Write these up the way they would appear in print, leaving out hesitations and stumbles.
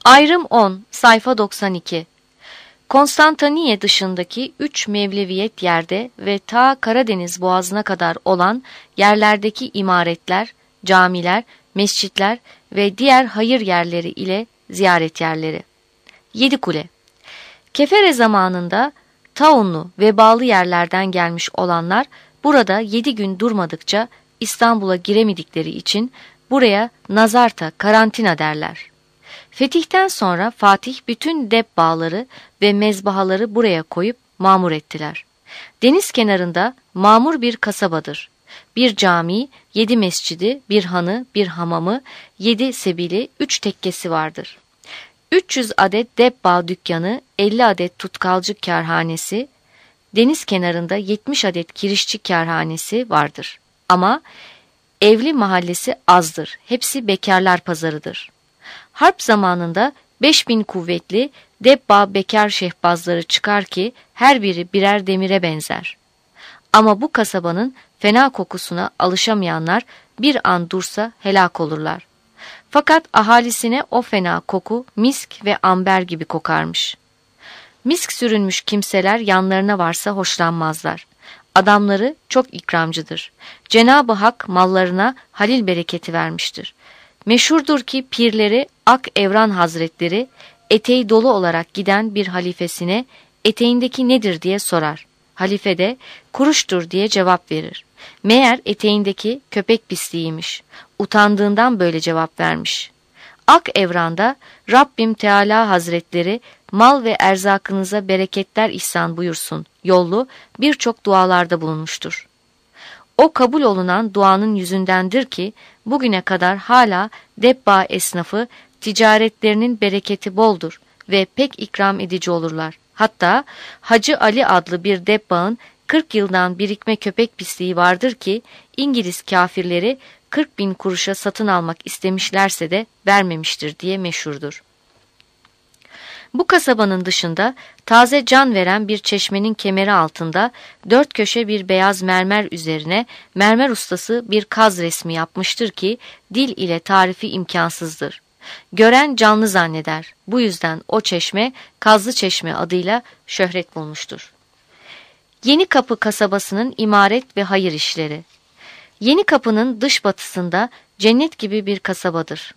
Ayrım 10, sayfa 92. Konstantiniye dışındaki 3 Mevleviyet yerde ve ta Karadeniz Boğazı'na kadar olan yerlerdeki imaretler, camiler, mescitler ve diğer hayır yerleri ile ziyaret yerleri. 7 kule. Kefere zamanında taunlu ve bağlı yerlerden gelmiş olanlar burada 7 gün durmadıkça İstanbul'a giremedikleri için buraya nazarta, karantina derler. Fetihten sonra Fatih bütün debbağları ve mezbahaları buraya koyup mamur ettiler. Deniz kenarında mamur bir kasabadır. Bir cami, 7 mescidi, bir hanı, bir hamamı, 7 sebili, 3 tekkesi vardır. 300 adet debbağ dükkanı, 50 adet tutkalcı kârhanesi, deniz kenarında 70 adet kirişçi kârhanesi vardır. Ama evli mahallesi azdır. Hepsi bekarlar pazarıdır. Harp zamanında 5000 kuvvetli debbağ bekar şehbazları çıkar ki her biri birer demire benzer. Ama bu kasabanın fena kokusuna alışamayanlar bir an dursa helak olurlar. Fakat ahalisine o fena koku misk ve amber gibi kokarmış. Misk sürünmüş kimseler yanlarına varsa hoşlanmazlar. Adamları çok ikramcıdır. Cenab-ı Hak mallarına halil bereketi vermiştir. Meşhurdur ki pirleri Ak Evran Hazretleri eteği dolu olarak giden bir halifesine eteğindeki nedir diye sorar. Halife de kuruştur diye cevap verir. Meğer eteğindeki köpek pisliğiymiş. Utandığından böyle cevap vermiş. Ak Evran'da Rabbim Teala Hazretleri mal ve erzakınıza bereketler ihsan buyursun yollu birçok dualarda bulunmuştur. O kabul olunan duanın yüzündendir ki bugüne kadar hala debbağ esnafı ticaretlerinin bereketi boldur ve pek ikram edici olurlar. Hatta Hacı Ali adlı bir debbağın 40 yıldan birikme köpek pisliği vardır ki İngiliz kafirleri 40.000 kuruşa satın almak istemişlerse de vermemiştir diye meşhurdur. Bu kasabanın dışında taze can veren bir çeşmenin kemeri altında 4 köşe bir beyaz mermer üzerine mermer ustası bir kaz resmi yapmıştır ki dil ile tarifi imkansızdır. Gören canlı zanneder. Bu yüzden o çeşme Kazlı Çeşme adıyla şöhret bulmuştur. Yenikapı kasabasının imaret ve hayır işleri. Yenikapı'nın dış batısında cennet gibi bir kasabadır.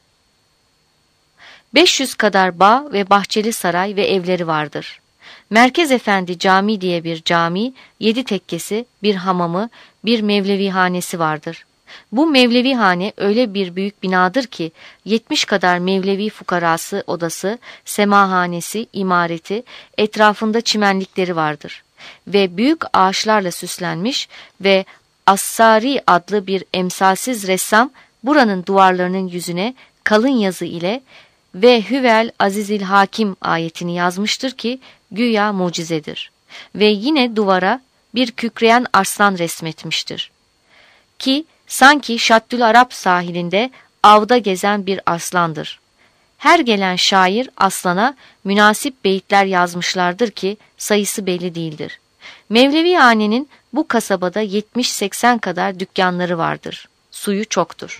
500 kadar bağ ve bahçeli saray ve evleri vardır. Merkez Efendi Camii diye bir cami, 7 tekkesi, bir hamamı, bir mevlevihanesi vardır. Bu mevlevihane öyle bir büyük binadır ki 70 kadar mevlevi fukarası odası, semahanesi, imareti, etrafında çimenlikleri vardır. Ve büyük ağaçlarla süslenmiş ve Assari adlı bir emsalsiz ressam buranın duvarlarının yüzüne kalın yazı ile ve Hüvel Azizil Hakim ayetini yazmıştır ki güya mucizedir. Ve yine duvara bir kükreyen arslan resmetmiştir. Ki sanki Şaddül Arap sahilinde avda gezen bir aslandır. Her gelen şair aslana münasip beyitler yazmışlardır ki sayısı belli değildir. Mevlevihane'nin bu kasabada 70-80 kadar dükkanları vardır. Suyu çoktur.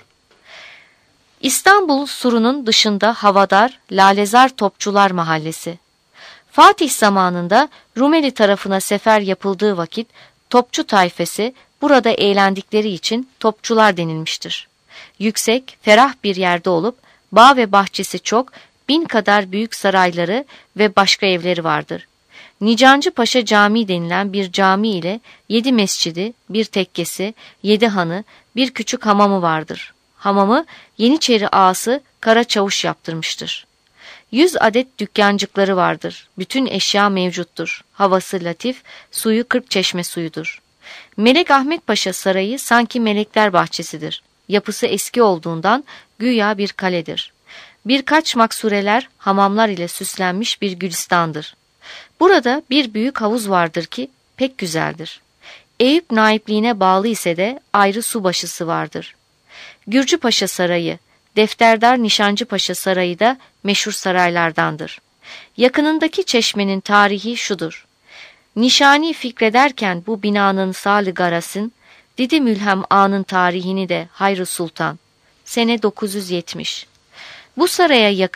İstanbul surunun dışında Havadar, Lalezar Topçular Mahallesi. Fatih zamanında Rumeli tarafına sefer yapıldığı vakit topçu tayfesi burada eğlendikleri için topçular denilmiştir. Yüksek, ferah bir yerde olup bağ ve bahçesi çok, 1000 kadar büyük sarayları ve başka evleri vardır. Nicancı Paşa Camii denilen bir cami ile 7 mescidi, bir tekkesi, 7 hanı, bir küçük hamamı vardır. Hamamı Yeniçeri ağası Kara Çavuş yaptırmıştır. 100 adet dükkancıkları vardır. Bütün eşya mevcuttur. Havası latif, suyu 40 çeşme suyudur. Melek Ahmet Paşa Sarayı sanki melekler bahçesidir. Yapısı eski olduğundan güya bir kaledir. Birkaç maksureler, hamamlar ile süslenmiş bir gülistandır. Burada bir büyük havuz vardır ki pek güzeldir. Eyüp naipliğine bağlı ise de ayrı su başısı vardır. Gürcü Paşa Sarayı, Defterdar Nişancı Paşa Sarayı da meşhur saraylardandır. Yakınındaki çeşmenin tarihi şudur. Nişani fikrederken bu binanın Salih Garas'ın, Didi Mülhem Ağa'nın tarihini de Hayrı Sultan, sene 970. Bu saraya yakın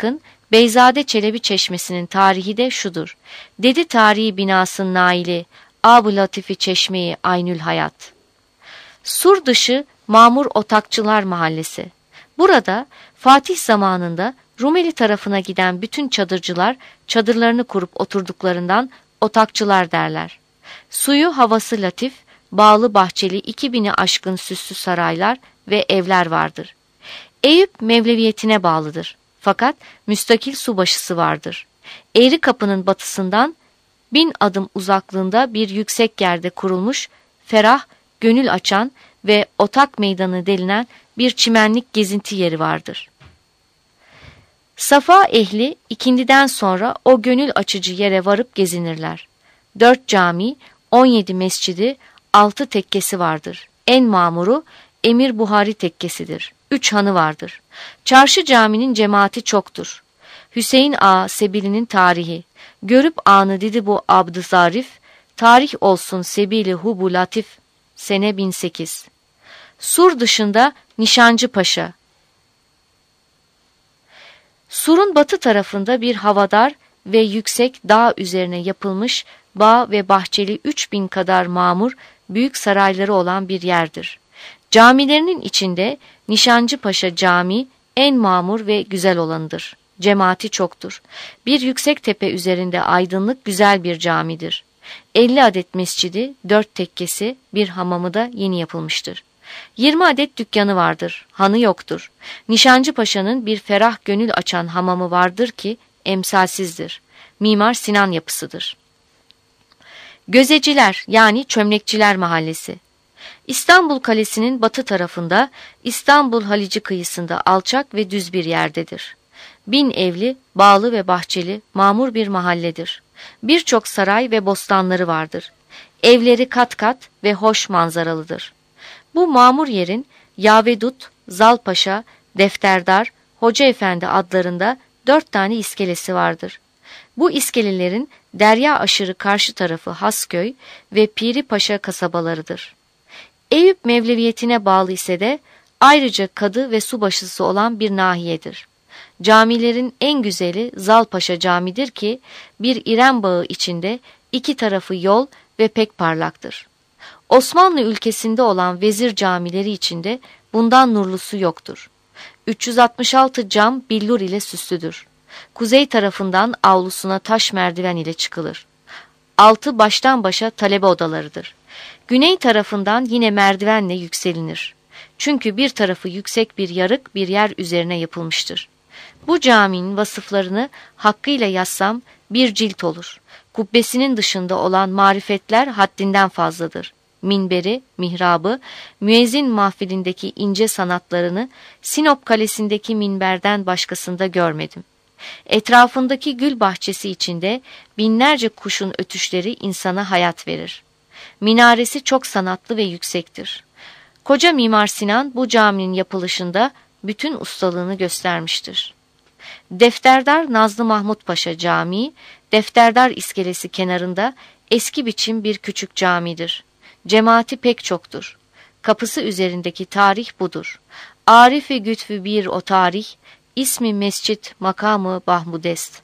Beyzade Çelebi Çeşmesi'nin tarihi de şudur. Dedi tarihi binasın naili, Ab-ı Latifi Çeşmeyi Aynül Hayat. Sur dışı Mamur Otakçılar Mahallesi. Burada Fatih zamanında Rumeli tarafına giden bütün çadırcılar çadırlarını kurup oturduklarından otakçılar derler. Suyu havası latif, bağlı bahçeli 2000'i aşkın süslü saraylar ve evler vardır. Eyüp Mevleviyetine bağlıdır. Fakat müstakil subaşısı vardır. Eğri Kapı'nın batısından 1000 adım uzaklığında bir yüksek yerde kurulmuş, ferah, gönül açan ve otak meydanı denilen bir çimenlik gezinti yeri vardır. Safa ehli ikindiden sonra o gönül açıcı yere varıp gezinirler. 4 cami, 17 mescidi, 6 tekkesi vardır. En mamuru Emir Buhari tekkesidir. 3 hanı vardır. Çarşı caminin cemaati çoktur. Hüseyin Ağa Sebili'nin tarihi. Görüp anı dedi bu abd-ı zarif, tarih olsun sebili hubu latif. Sene 1008. Sur dışında Nişancı Paşa. Sur'un batı tarafında bir havadar ve yüksek dağ üzerine yapılmış bağ ve bahçeli 3000 kadar mamur büyük sarayları olan bir yerdir. Camilerinin içinde Nişancı Paşa Camii en mamur ve güzel olanıdır. Cemaati çoktur. Bir yüksek tepe üzerinde aydınlık güzel bir camidir. 50 adet mescidi, 4 tekkesi, bir hamamı da yeni yapılmıştır. 20 adet dükkanı vardır, hanı yoktur. Nişancı Paşa'nın bir ferah gönül açan hamamı vardır ki emsalsizdir. Mimar Sinan yapısıdır. Gözeciler yani Çömlekçiler Mahallesi. İstanbul Kalesi'nin batı tarafında İstanbul Halici kıyısında alçak ve düz bir yerdedir. 1000 evli, bağlı ve bahçeli, mamur bir mahalledir. Birçok saray ve bostanları vardır. Evleri kat kat ve hoş manzaralıdır. Bu mamur yerin Yavedut, Zalpaşa, Defterdar, Hoca Efendi adlarında 4 tane iskelesi vardır. Bu iskelelerin derya aşırı karşı tarafı Hasköy ve Piri Paşa kasabalarıdır. Eyüp Mevleviyetine bağlı ise de ayrıca kadı ve subaşısı olan bir nahiyedir. Camilerin en güzeli Zalpaşa Camii'dir ki bir İrem bağı içinde 2 tarafı yol ve pek parlaktır. Osmanlı ülkesinde olan vezir camileri içinde bundan nurlusu yoktur. 366 cam billur ile süslüdür. Kuzey tarafından avlusuna taş merdiven ile çıkılır. 6 baştan başa talebe odalarıdır. Güney tarafından yine merdivenle yükselinir. Çünkü bir tarafı yüksek bir yarık bir yer üzerine yapılmıştır. Bu caminin vasıflarını hakkıyla yazsam bir cilt olur. Kubbesinin dışında olan marifetler haddinden fazladır. Minberi, mihrabı, müezzin mahfilindeki ince sanatlarını Sinop Kalesi'ndeki minberden başkasında görmedim. Etrafındaki gül bahçesi içinde binlerce kuşun ötüşleri insana hayat verir. Minaresi çok sanatlı ve yüksektir. Koca Mimar Sinan bu caminin yapılışında bütün ustalığını göstermiştir. Defterdar Nazlı Mahmut Paşa Camii, Defterdar iskelesi kenarında eski biçim bir küçük camidir. Cemaati pek çoktur. Kapısı üzerindeki tarih budur. Arif-i gütfü bir o tarih, ismi mescit makamı Bahmudest.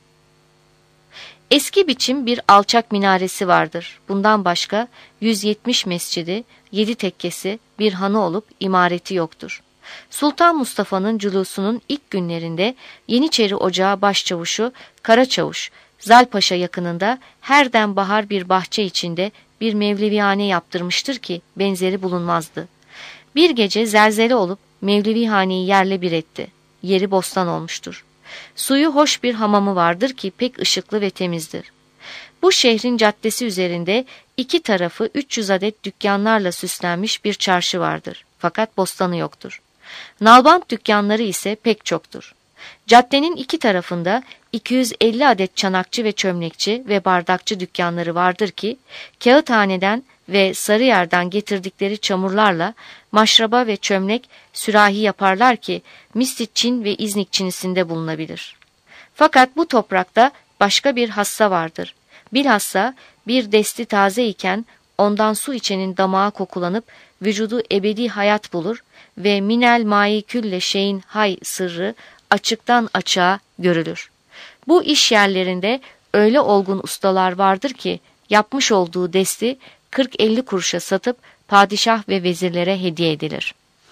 Eski biçim bir alçak minaresi vardır. Bundan başka 170 mescidi, 7 tekkesi, bir hanı olup imareti yoktur. Sultan Mustafa'nın culusunun ilk günlerinde Yeniçeri Ocağı başçavuşu Karaçavuş, Zalpaşa yakınında her dem bahar bir bahçe içinde bir mevlevihane yaptırmıştır ki benzeri bulunmazdı. Bir gece zelzele olup mevlevihaneyi yerle bir etti. Yeri bostan olmuştur. Suyu hoş bir hamamı vardır ki pek ışıklı ve temizdir. Bu şehrin caddesi üzerinde 2 tarafı 300 adet dükkanlarla süslenmiş bir çarşı vardır. Fakat bostanı yoktur. Nalbant dükkanları ise pek çoktur. Caddenin 2 tarafında 250 adet çanakçı ve çömlekçi ve bardakçı dükkanları vardır ki Kağıthane'den ve Sarıyer'den getirdikleri çamurlarla maşraba ve çömlek sürahi yaparlar ki Mislit Çin ve İznik Çinisinde bulunabilir. Fakat bu toprakta başka bir hassa vardır. Bilhassa bir desti taze iken ondan su içenin damağı kokulanıp vücudu ebedi hayat bulur ve minel mai külle şeyin hay sırrı açıktan açığa görülür. Bu iş yerlerinde öyle olgun ustalar vardır ki yapmış olduğu desti 40-50 kuruşa satıp padişah ve vezirlere hediye edilir.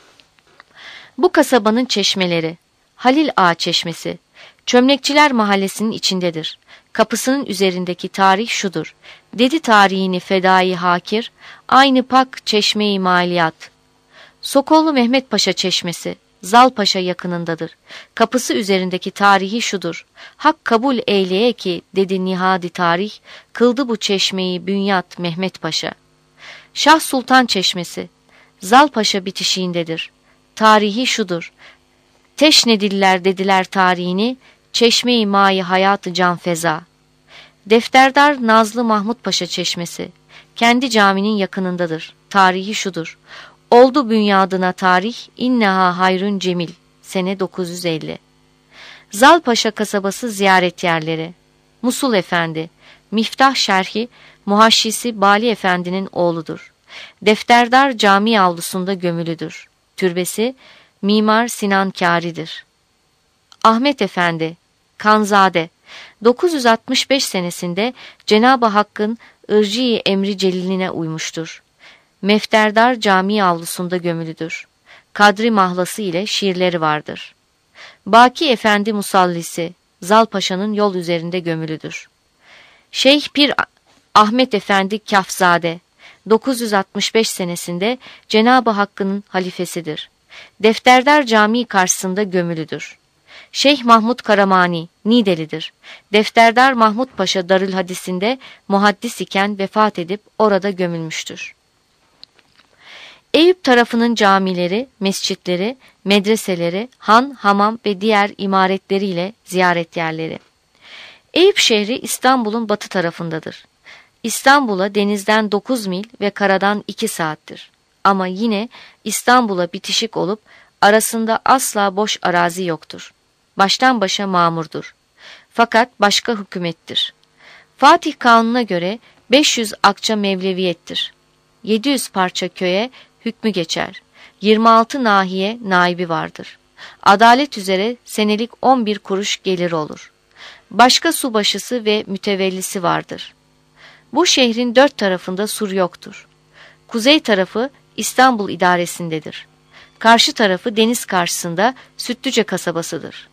Bu kasabanın çeşmeleri, Halil Ağa Çeşmesi, Çömlekçiler Mahallesi'nin içindedir. Kapısının üzerindeki tarih şudur: dedi tarihini fedai hakir, aynı pak çeşme-i maliyat. Sokollu Mehmet Paşa Çeşmesi, Zalpaşa yakınındadır. Kapısı üzerindeki tarihi şudur: hak kabul eyleye ki dedi nihadi tarih, kıldı bu çeşmeyi bünyat Mehmet Paşa. Şah Sultan Çeşmesi, Zalpaşa bitişiğindedir. Tarihi şudur: teşnediller dediler tarihini, çeşme-i mayi hayatı can feza. Defterdar Nazlı Mahmut Paşa Çeşmesi, kendi caminin yakınındadır. Tarihi şudur: oldu bünyadına tarih, inneha hayrun cemil. Sene 950. Zalpaşa kasabası ziyaret yerleri. Musul Efendi, Miftah Şerhi, Muhaşşisi Bali Efendi'nin oğludur. Defterdar cami avlusunda gömülüdür. Türbesi Mimar Sinan Kâri'dir. Ahmet Efendi, Kanzade, 965 senesinde Cenab-ı Hakk'ın ırci-i emri celiline uymuştur. Mefterdar cami avlusunda gömülüdür. Kadri mahlası ile şiirleri vardır. Baki Efendi Musallisi, Zalpaşa'nın yol üzerinde gömülüdür. Şeyh Pir Ahmet Efendi Kafzade, 965 senesinde Cenab-ı Hakk'ın halifesidir. Defterdar Camii karşısında gömülüdür. Şeyh Mahmud Karamani, Nidelidir. Defterdar Mahmud Paşa Darülhadis'inde muhaddis iken vefat edip orada gömülmüştür. Eyüp tarafının camileri, mescitleri, medreseleri, han, hamam ve diğer imaretleriyle ziyaret yerleri. Eyüp şehri İstanbul'un batı tarafındadır. İstanbul'a denizden 9 mil ve karadan 2 saattir. Ama yine İstanbul'a bitişik olup arasında asla boş arazi yoktur. Baştan başa mamurdur. Fakat başka hükümettir. Fatih Kanun'a göre 500 akça mevleviyettir. 700 parça köye hükmü geçer. 26 nahiye naibi vardır. Adalet üzere senelik 11 kuruş gelir olur. Başka subaşısı ve mütevellisi vardır. Bu şehrin 4 tarafında sur yoktur. Kuzey tarafı İstanbul idaresindedir. Karşı tarafı deniz karşısında Sütlüce kasabasıdır.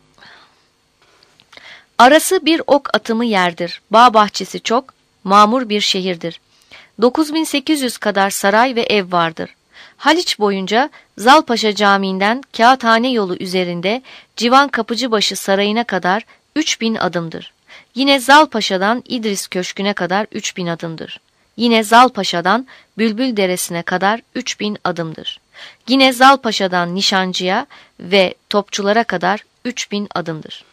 Arası bir ok atımı yerdir. Bağ bahçesi çok, mamur bir şehirdir. 9800 kadar saray ve ev vardır. Haliç boyunca Zalpaşa Camii'nden Kağıthane yolu üzerinde Civan Kapıcıbaşı Sarayı'na kadar 3000 adımdır. Yine Zalpaşa'dan İdris Köşkü'ne kadar 3000 adımdır. Yine Zalpaşa'dan Bülbül Deresi'ne kadar 3000 adımdır. Yine Zalpaşa'dan Nişancı'ya ve Topçulara kadar 3000 adımdır.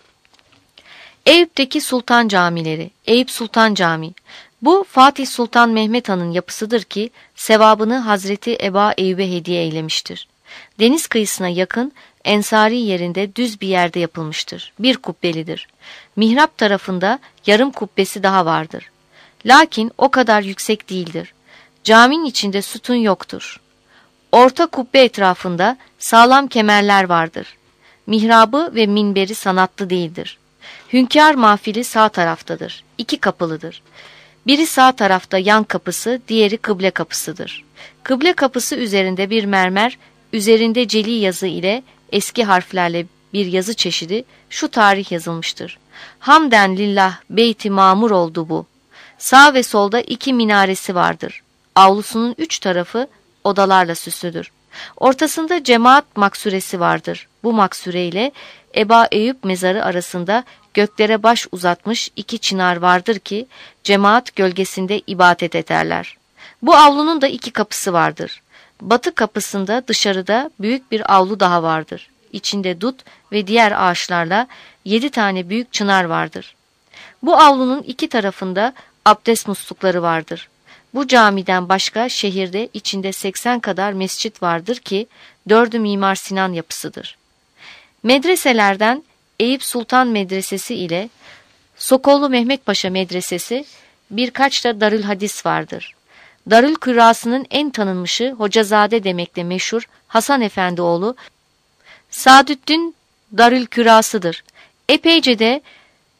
Eyüp'teki Sultan Camileri, Eyüp Sultan Camii. Bu Fatih Sultan Mehmet Han'ın yapısıdır ki sevabını Hazreti Eba Eyyub'e hediye eylemiştir. Deniz kıyısına yakın ensari yerinde düz bir yerde yapılmıştır. Bir kubbelidir. Mihrap tarafında yarım kubbesi daha vardır. Lakin o kadar yüksek değildir. Caminin içinde sütun yoktur. Orta kubbe etrafında sağlam kemerler vardır. Mihrabı ve minberi sanatlı değildir. Hünkâr mahfili sağ taraftadır. 2 kapılıdır. Biri sağ tarafta yan kapısı, diğeri kıble kapısıdır. Kıble kapısı üzerinde bir mermer, üzerinde celi yazı ile eski harflerle bir yazı çeşidi şu tarih yazılmıştır: Hamden lillah beyti mamur oldu bu. Sağ ve solda 2 minaresi vardır. Avlusunun 3 tarafı odalarla süslüdür. Ortasında cemaat maksuresi vardır. Bu maksure ile Eba Eyüp mezarı arasında göklere baş uzatmış 2 çınar vardır ki cemaat gölgesinde ibadet ederler. Bu avlunun da 2 kapısı vardır. Batı kapısında dışarıda büyük bir avlu daha vardır. İçinde dut ve diğer ağaçlarla 7 tane büyük çınar vardır. Bu avlunun 2 tarafında abdest muslukları vardır. Bu camiden başka şehirde içinde 80 kadar mescit vardır ki 4'ü Mimar Sinan yapısıdır. Medreselerden Eyüp Sultan Medresesi ile Sokollu Mehmet Paşa Medresesi, birkaç da Darülhadis vardır. Darül Kürası'nın en tanınmışı Hocazade demekle meşhur Hasan Efendioğlu Saadüddin Darül Kürası'dır. Epeyce de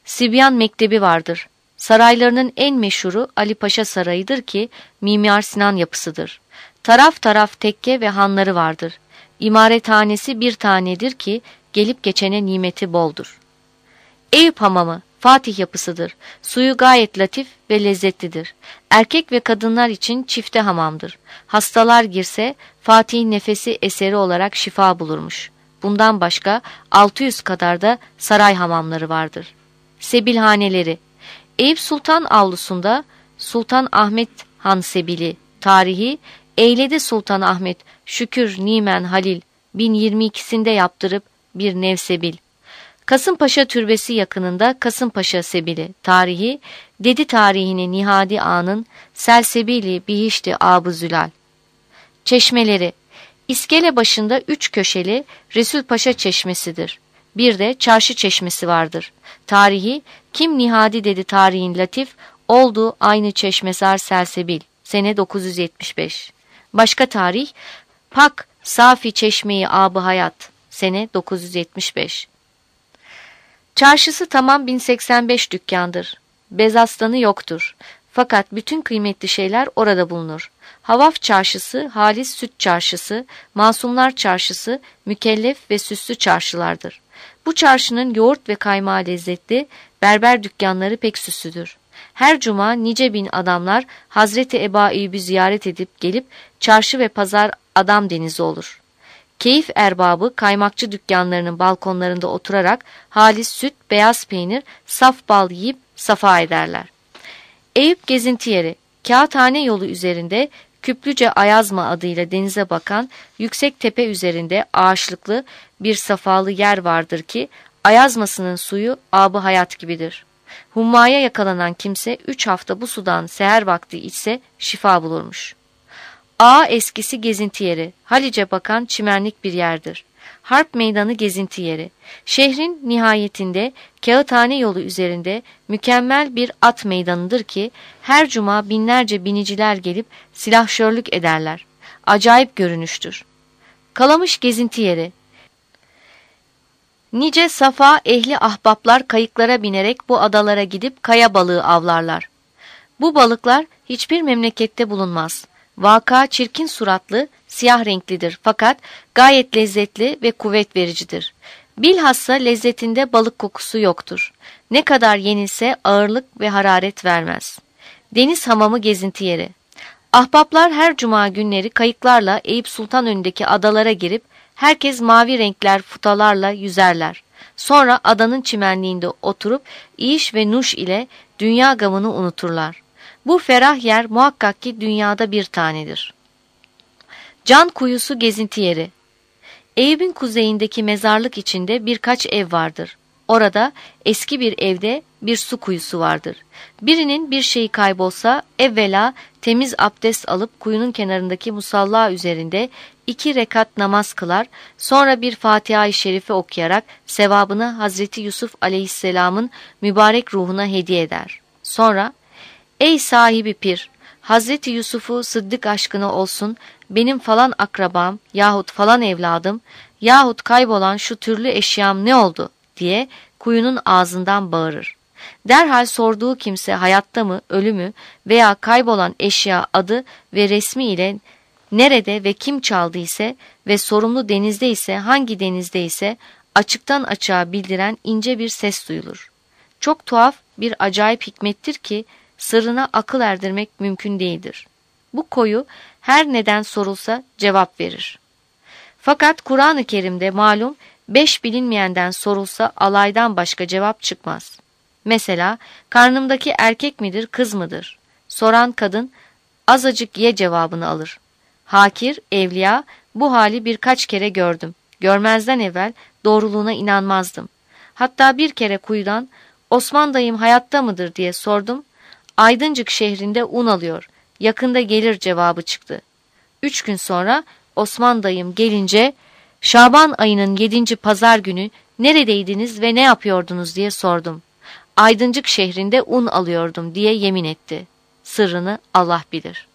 Sibyan Mektebi vardır. Saraylarının en meşhuru Ali Paşa Sarayı'dır ki Mimar Sinan yapısıdır. Taraf taraf tekke ve hanları vardır. İmarethanesi bir tanedir ki gelip geçene nimeti boldur. Eyüp Hamamı Fatih yapısıdır. Suyu gayet latif ve lezzetlidir. Erkek ve kadınlar için çifte hamamdır. Hastalar girse Fatih'in nefesi eseri olarak şifa bulurmuş. Bundan başka 600 kadar da saray hamamları vardır. Sebilhaneleri Eyüp Sultan avlusunda Sultan Ahmet Han Sebili tarihi eyledi Sultan Ahmet Şükür Nimen Halil 1022'sinde yaptırıp bir nevsebil. Kasımpaşa Türbesi yakınında Kasımpaşa Sebili tarihi dedi tarihini Nihadi Ağa'nın Selsebili Bihişti Abu Zülal. Çeşmeleri İskele başında 3 köşeli Resul Paşa Çeşmesidir. Bir de Çarşı Çeşmesi vardır. Tarihi kim Nihadi dedi tarihin latif oldu aynı Çeşmesar Selsebil sene 975. Başka tarih Pak Safi Çeşmeyi Abı Hayat sene 975. Çarşısı tamam 1085 dükkandır. Bezaslanı yoktur. Fakat bütün kıymetli şeyler orada bulunur. Havaf Çarşısı, Halis Süt Çarşısı, Masumlar Çarşısı, Mükellef ve Süslü çarşılardır. Bu çarşının yoğurt ve kaymağı lezzetli, berber dükkanları pek süslüdür. Her cuma nice bin adamlar Hazreti Ebu Eyyub'u ziyaret edip gelip çarşı ve pazar adam denizi olur. Keyif erbabı kaymakçı dükkanlarının balkonlarında oturarak halis süt, beyaz peynir, saf bal yiyip safa ederler. Eyüp gezinti yeri, Kağıthane yolu üzerinde Küplüce Ayazma adıyla denize bakan yüksek tepe üzerinde ağaçlıklı bir safalı yer vardır ki Ayazmasının suyu abı hayat gibidir. Hummaya yakalanan kimse 3 hafta bu sudan seher vakti içse şifa bulurmuş. Ağa eskisi gezinti yeri, Halice bakan çimenlik bir yerdir. Harp meydanı gezinti yeri. Şehrin nihayetinde Kağıthane yolu üzerinde mükemmel bir at meydanıdır ki her cuma binlerce biniciler gelip silahşörlük ederler. Acayip görünüştür. Kalamış gezinti yeri. Nice safa ehli ahbaplar kayıklara binerek bu adalara gidip kaya balığı avlarlar. Bu balıklar hiçbir memlekette bulunmaz. Vaka çirkin suratlı, siyah renklidir fakat gayet lezzetli ve kuvvet vericidir. Bilhassa lezzetinde balık kokusu yoktur. Ne kadar yenilse ağırlık ve hararet vermez. Deniz hamamı gezinti yeri. Ahbaplar her cuma günleri kayıklarla Eyüp Sultan önündeki adalara girip herkes mavi renkler futalarla yüzerler. Sonra adanın çimenliğinde oturup iş ve nuş ile dünya gamını unuturlar. Bu ferah yer muhakkak ki dünyada bir tanedir. Can Kuyusu gezinti yeri. Eyüp'ün kuzeyindeki mezarlık içinde birkaç ev vardır. Orada eski bir evde bir su kuyusu vardır. Birinin bir şeyi kaybolsa evvela temiz abdest alıp kuyunun kenarındaki musalla üzerinde 2 rekat namaz kılar, sonra bir Fatiha-i Şerife okuyarak sevabını Hazreti Yusuf Aleyhisselam'ın mübarek ruhuna hediye eder. Sonra ey sahibi pir, Hazreti Yusuf'u Sıddık aşkına olsun benim falan akrabam yahut falan evladım yahut kaybolan şu türlü eşyam ne oldu diye kuyunun ağzından bağırır. Derhal sorduğu kimse hayatta mı, ölü mü veya kaybolan eşya adı ve resmi ile nerede ve kim çaldı ise ve sorumlu denizde ise hangi denizde ise açıktan açığa bildiren ince bir ses duyulur. Çok tuhaf bir acayip hikmettir ki sırrına akıl erdirmek mümkün değildir. Bu koyu her neden sorulsa cevap verir. Fakat Kur'an-ı Kerim'de malum 5 bilinmeyenden sorulsa alaydan başka cevap çıkmaz. Mesela karnımdaki erkek midir kız mıdır? Soran kadın azıcık ye cevabını alır. Hakir, evliya bu hali birkaç kere gördüm. Görmezden evvel doğruluğuna inanmazdım. Hatta bir kere kuyudan Osman dayım hayatta mıdır diye sordum. Aydıncık şehrinde un alıyor. Yakında gelir cevabı çıktı. 3 gün sonra Osman dayım gelince Şaban ayının 7. pazar günü neredeydiniz ve ne yapıyordunuz diye sordum. Aydıncık şehrinde un alıyordum diye yemin etti. Sırrını Allah bilir.